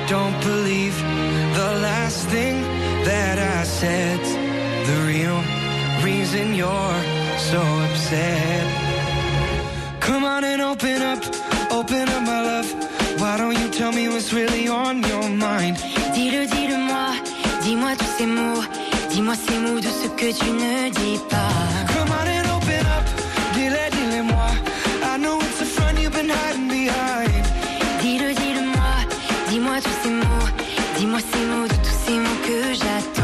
don't believe the last thing that I said. The real reason you're so upset. Come on and open up my love. Why don't you tell me what's really on your mind? Dis-le-moi, dis-moi tous ces mots. Dis-moi ces mots de ce que tu ne dis pas. Come on and open up, dis-le-moi. I know it's the front you've been hiding behind. Dis-le-moi, dis-moi tous ces mots. Dis-moi ces mots de tous ces mots que j'attends.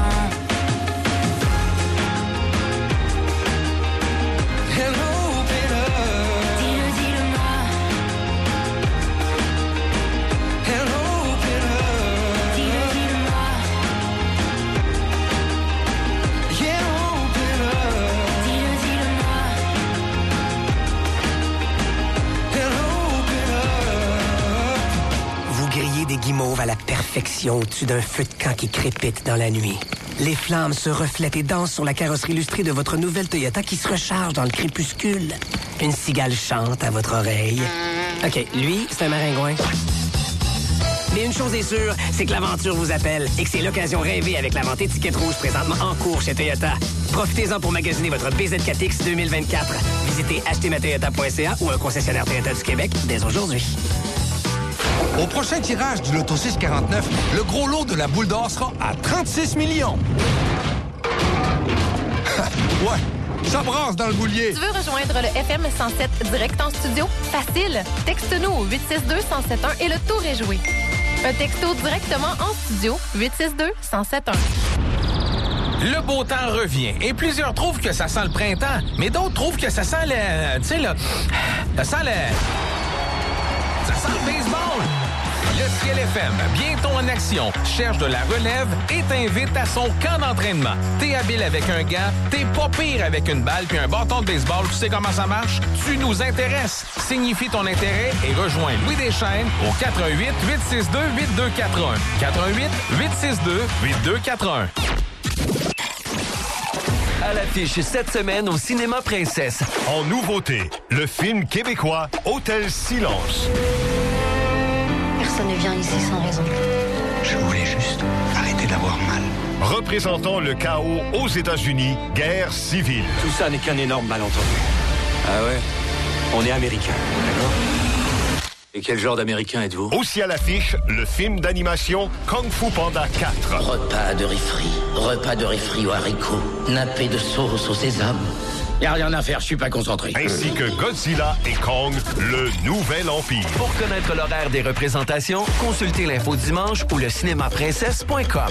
Des guimauves à la perfection au-dessus d'un feu de camp qui crépite dans la nuit. Les flammes se reflètent et dansent sur la carrosserie illustrée de votre nouvelle Toyota qui se recharge dans le crépuscule. Une cigale chante à votre oreille. OK, lui, c'est un maringouin. Mais une chose est sûre, c'est que l'aventure vous appelle et que c'est l'occasion rêvée avec la vente étiquette rouge présentement en cours chez Toyota. Profitez-en pour magasiner votre BZ4X 2024. Visitez achetermatoyota.ca ou un concessionnaire Toyota du Québec dès aujourd'hui. Au prochain tirage du Loto 649, le gros lot de la boule d'or sera à 36 millions. Ouais, ça brasse dans le boulier. Tu veux rejoindre le FM 107 direct en studio? Facile. Texte-nous au 862-1071 et le tour est joué. Un texto directement en studio, 862-1071. Le beau temps revient et plusieurs trouvent que ça sent le printemps, mais d'autres trouvent que ça sent le... Tu sais, ça sent le baseball. Le Ciel FM, bientôt en action, cherche de la relève et t'invite à son camp d'entraînement. T'es habile avec un gant, t'es pas pire avec une balle puis un bâton de baseball. Tu sais comment ça marche? Tu nous intéresses. Signifie ton intérêt et rejoins Louis Deschênes au 418-862-8241. 418-862-8241. À l'affiche cette semaine au Cinéma Princesse. En nouveauté, le film québécois Hôtel Silence. Personne ne vient ici sans raison. Je voulais juste arrêter d'avoir mal. Représentant le chaos aux États-Unis, guerre civile. Tout ça n'est qu'un énorme malentendu. Ah ouais? On est américains, d'accord? Et quel genre d'américain êtes-vous? Aussi à l'affiche, le film d'animation Kung Fu Panda 4. Repas de riz frit aux haricots, nappé de sauce au sésame. Y'a rien à faire, je suis pas concentré. Ainsi que Godzilla et Kong, le nouvel empire. Pour connaître l'horaire des représentations, consultez l'info dimanche ou le cinémaprincesse.com.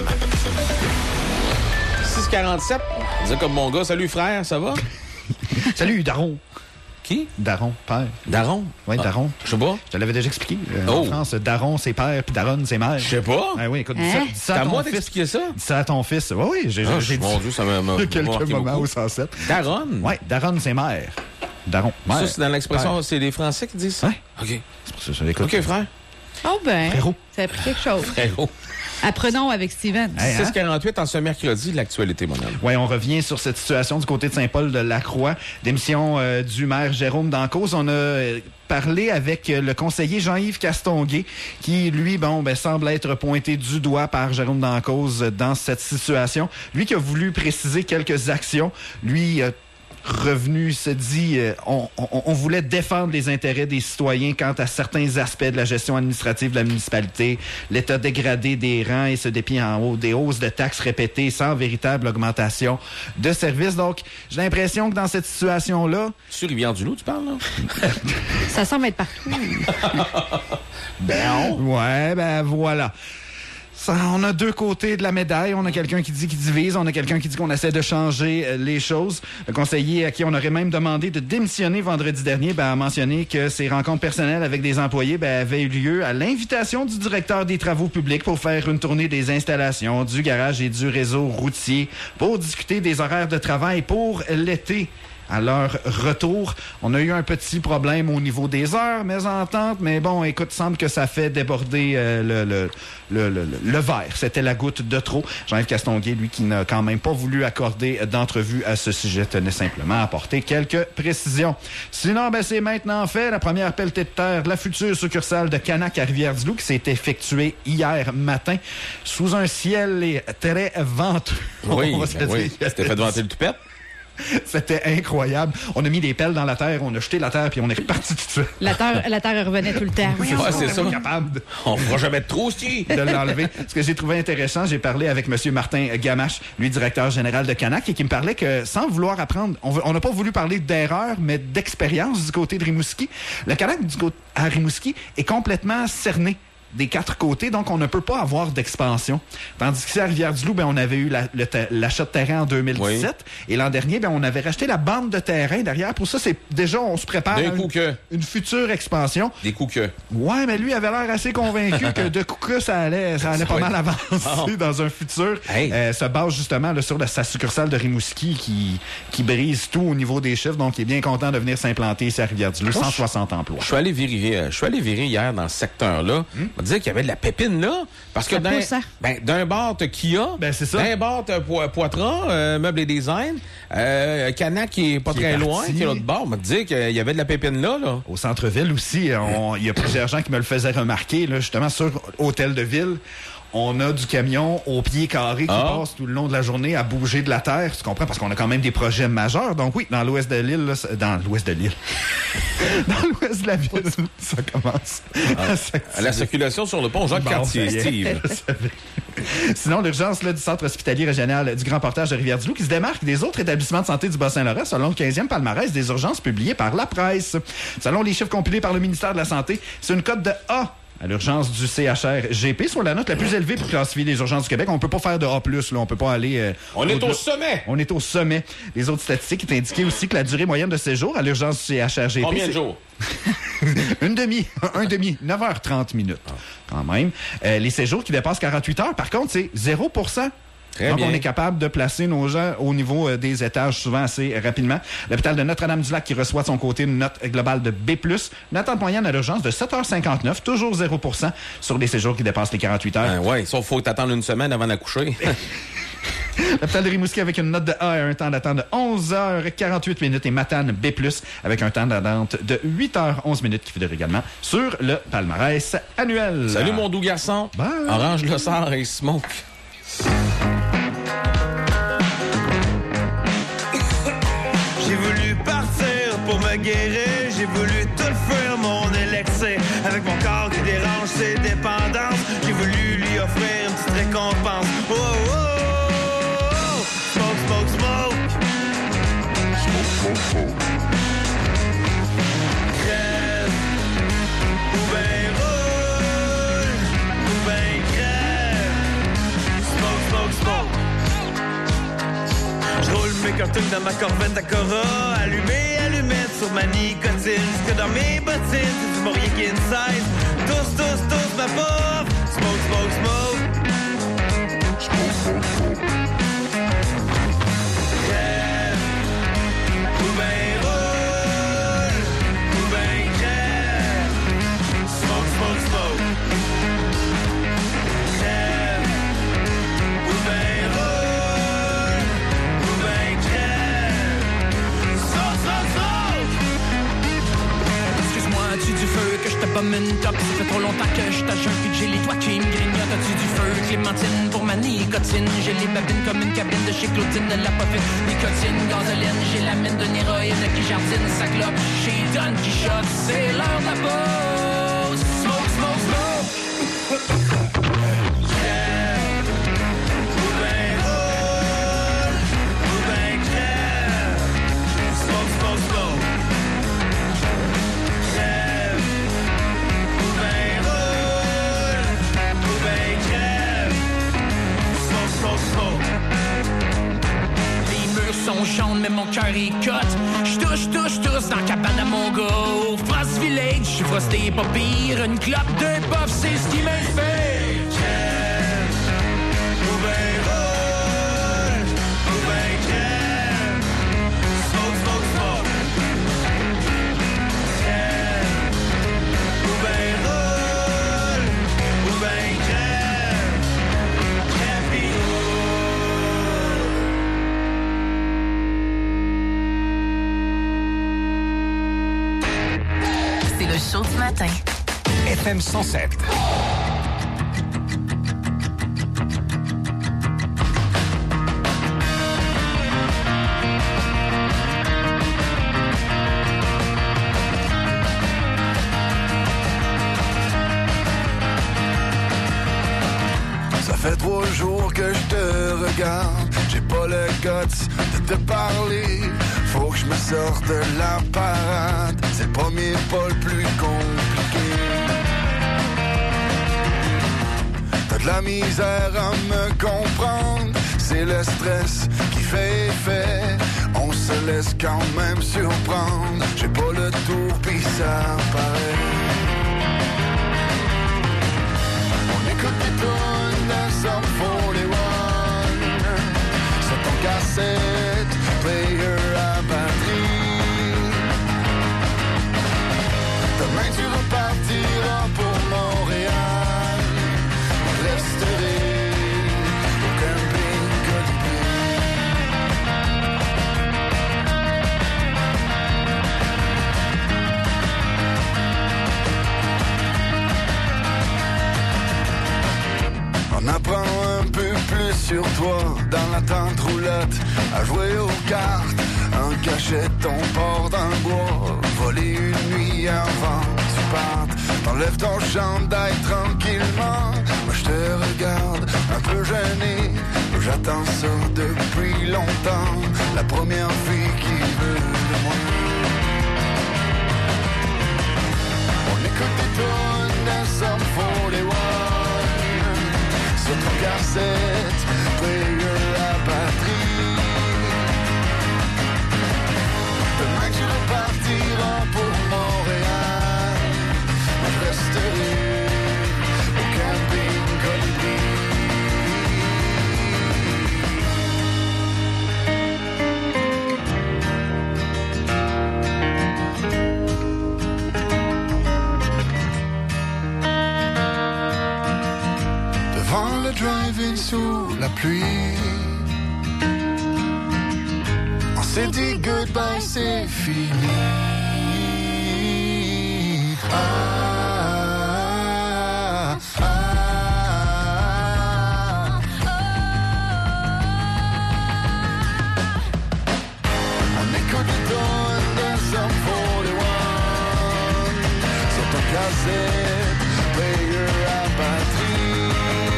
6h47, dis comme mon gars, salut frère, ça va? Salut Daron. Qui? Daron, père. Daron? Oui, Daron. Je sais pas. Je te l'avais déjà expliqué. En France, Daron, c'est père, puis Daron, c'est mère. Je sais pas. Ah oui, écoute, dis ça à à ton moi fils. d'expliquer ça? Dis ça à ton fils. Oui, j'ai dit mon Dieu, ça m'a quelques moments au 107. Daron? Oui, Daron, c'est mère. Daron, mère. Ça, c'est dans l'expression, père. C'est les Français qui disent ça? Oui. OK. C'est pour ça que je l'écoute. OK, frère. Oh ben, Frérot. ça a pris quelque chose. Frérot. Apprenons avec Steven. 6h48 en ce mercredi, l'actualité, mon homme. Oui, on revient sur cette situation du côté de Saint-Paul-de-la-Croix. Démission du maire Jérôme Dancause. On a parlé avec le conseiller Jean-Yves Castonguay, qui, lui, semble être pointé du doigt par Jérôme Dancause dans cette situation. Lui qui a voulu préciser quelques actions. Lui, revenu se dit on voulait défendre les intérêts des citoyens quant à certains aspects de la gestion administrative de la municipalité, l'état dégradé des rangs et se dépient en haut des hausses de taxes répétées sans véritable augmentation de services. Donc, j'ai l'impression que dans cette situation-là... Sur Rivière-du-Loup, tu parles, là? Ça semble être partout. Voilà. Ça, on a deux côtés de la médaille. On a quelqu'un qui dit qu'il divise. On a quelqu'un qui dit qu'on essaie de changer les choses. Le conseiller à qui on aurait même demandé de démissionner vendredi dernier a mentionné que ses rencontres personnelles avec des employés avaient eu lieu à l'invitation du directeur des travaux publics pour faire une tournée des installations, du garage et du réseau routier pour discuter des horaires de travail pour l'été à leur retour. On a eu un petit problème au niveau des heures, mésentente, mais bon, écoute, semble que ça fait déborder le verre. C'était la goutte de trop. Jean-Yves Castonguay, lui, qui n'a quand même pas voulu accorder d'entrevue à ce sujet, tenait simplement à apporter quelques précisions. Sinon, c'est maintenant fait. La première pelletée de terre de la future succursale de Canac à Rivière-du-Loup qui s'est effectuée hier matin sous un ciel très venteux. Oui, c'était fait vanter le toupette. C'était incroyable. On a mis des pelles dans la terre, on a jeté la terre, puis on est reparti tout de suite. La terre revenait tout le temps. Oui, c'est ça. Capable on fera jamais de trou, si. De l'enlever. Ce que j'ai trouvé intéressant, j'ai parlé avec M. Martin Gamache, lui, directeur général de Canac, et qui me parlait que, sans vouloir apprendre, on n'a pas voulu parler d'erreur, mais d'expérience du côté de Rimouski. Le Canac à Rimouski est complètement cerné des 4 côtés, donc on ne peut pas avoir d'expansion. Tandis qu'ici à Rivière-du-Loup, on avait eu l'achat de terrain en 2017, oui. Et l'an dernier, on avait racheté la bande de terrain derrière. Pour ça, c'est déjà, on se prépare à une future expansion. Des coups que. Ouais, mais lui avait l'air assez convaincu que de coups que ça allait pas mal avancer dans un futur. Hey. Se base justement là, sur sa succursale de Rimouski qui brise tout au niveau des chiffres, donc il est bien content de venir s'implanter ici à Rivière-du-Loup. 160 emplois. Je suis allé virer hier dans ce secteur-là. On me disait qu'il y avait de la pépine là, parce que d'un bar t'as Kia, c'est ça. D'un bar t'as Poitras, Meubles et Design, Canac qui est pas très loin, qui est l'autre bar. On m'a dit qu'il y avait de la pépine là. Au centre-ville aussi, il y a plusieurs gens qui me le faisaient remarquer, là, justement sur Hôtel de Ville. On a du camion au pied carré qui passe tout le long de la journée à bouger de la terre, tu comprends? Parce qu'on a quand même des projets majeurs. Donc oui, dans l'ouest de l'île, dans l'ouest de l'île, dans l'ouest de la ville, ça commence à la circulation sur le pont Jacques-Cartier, Steve. Sinon, l'urgence du centre hospitalier régional du Grand Portage de Rivière-du-Loup qui se démarque des autres établissements de santé du Bas-Saint-Laurent selon le 15e palmarès des urgences publiées par la presse. Selon les chiffres compilés par le ministère de la Santé, c'est une cote de A à l'urgence du CHR-GP, soit la note la plus élevée pour classifier les urgences du Québec. On ne peut pas faire de A+, là. On peut pas aller... on est au sommet! On est au sommet. Les autres statistiques est indiqué aussi que la durée moyenne de séjour à l'urgence du CHR-GP... Combien de jours? un demi, 9h30 minutes, quand même. Les séjours qui dépassent 48 heures, par contre, c'est 0%. Donc, on est capable de placer nos gens au niveau des étages souvent assez rapidement. L'hôpital de Notre-Dame-du-Lac qui reçoit de son côté une note globale de B+, une attente moyenne à l'urgence de 7h59, toujours 0% sur les séjours qui dépassent les 48 heures. Oui, sauf qu'il faut t'attendre une semaine avant d'accoucher. L'hôpital de Rimouski avec une note de A et un temps d'attente de 11h48 minutes et Matane B+, avec un temps d'attente de 8h11 minutes qui figure également sur le palmarès annuel. Salut mon doux garçon. Bye. Orange Le Sard et Smoke. J'ai voulu partir pour me guérir, j'ai voulu tout fuir mon élixir. Avec mon corps qui dérange ses dépendances, j'ai voulu lui offrir une petite récompense. Oh, oh, oh, oh. Smoke, smoke, smoke. Smoke, smoke, smoke. Crève, ou ben roule, ou ben crève. Smoke, smoke, smoke. J'roule mes cartouches dans ma Corvette à Cora, allumé, allumette sur ma nicotine. Jusque dans mes bottines, c'est du Maurier qui inside. Tous, ma pauvre. Smoke, smoke, smoke. Smoke, smoke, smoke. Crève, ou ben roule, ou ben crève. Smoke, smoke, smoke. Crève, ou ben roule, ou ben crève. Smoke, smoke, smoke. Excuse-moi, as-tu du feu que je te pomme une top? Ça fait trop longtemps que je t'ajoute puis que j'ai les toits qui me grignotent. As-tu du feu, clémentine pour ma nicotine? J'ai les babines comme une cabine de chez Claudine, de la poffine, nicotine, gasoline. J'ai la mine d'une héroïne qui jardine sa clope chez Don Quichotte. C'est l'heure de la pause. Smoke, smoke, smoke. Son jaune, mais mon cœur est cote. J'touche dans la cabane à mon gars. Frost Village, j'suis frosté pas pire. Une clope, deux puffs, c'est ce qui m'inspire. Ou ben roule, ou ben crème. Smoke, smoke, smoke. matin. FM 107. Ça fait 3 jours que je te regarde, j'ai pas le guts de te parler. Faut que je me sorte de la parade, c'est le premier pas le plus compliqué. T'as de la misère à me comprendre, c'est le stress qui fait effet. On se laisse quand même surprendre, j'ai pas le tour pis ça paraît. On écoute des tonnes de Sum 41 sur ton cassette player à batterie. Demain tu repartiras pour Montréal, resterai au camping Colibri. On apprend un peu plus sur toi dans la tente roulotte, à jouer aux cartes, en cachette ton port dans le bois, voler une nuit avant que tu partes, t'enlèves ton chandail tranquillement, moi je te regarde un peu gêné, j'attends ça depuis longtemps, la première fille qui veut de moi. On écoute des tonnes de Sum 41 sur ton cassette, player à batterie. Demain tu repartiras pour Montréal, je resterai au camping Colibri. Devant le drive-in sous la pluie, on s'est dit goodbye, c'est fini. On écoute des tonnes de Sum 41 sur ton cassette, player à batterie.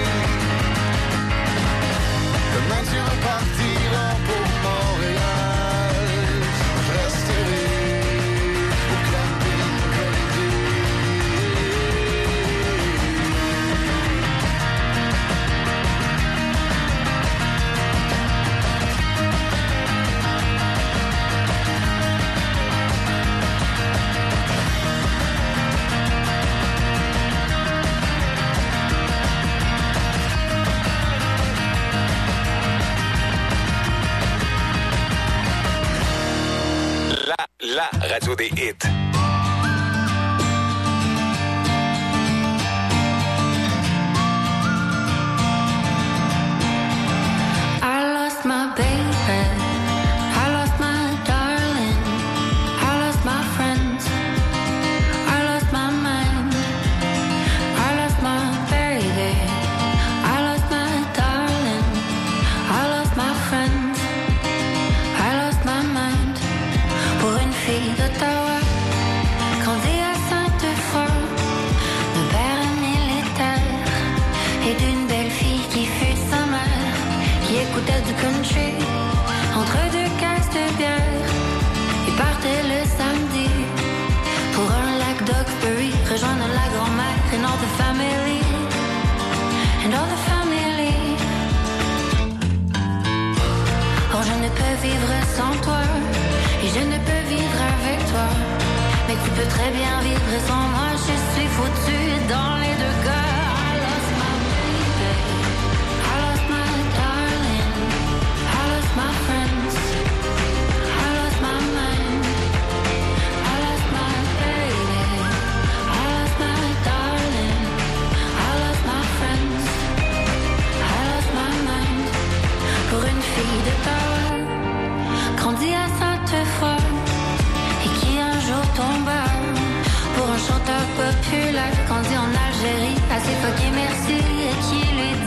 Demain tu repartiras pour Montréal, je resterai au camping Colibri. La radio des hits. I lost my baby, I lost my darling, I lost my friends, I lost my mind, I lost my baby, I lost my darling, I lost my friends, I lost my mind. Pour une fille d'Ottawa, grandie à Sainte-Foy, mon père est militaire, et d'une belle fille qui fut sa mère, qui écoutait du country, entre 2 caisses de bière, et partait le samedi, pour un lac d'Oxbury, rejoindre la grand-mère, and all the family, and all the family. Or je ne peux vivre sans toi, et je ne peux vivre avec toi, mais tu peux très bien vivre sans moi. Je suis foutue dans les 2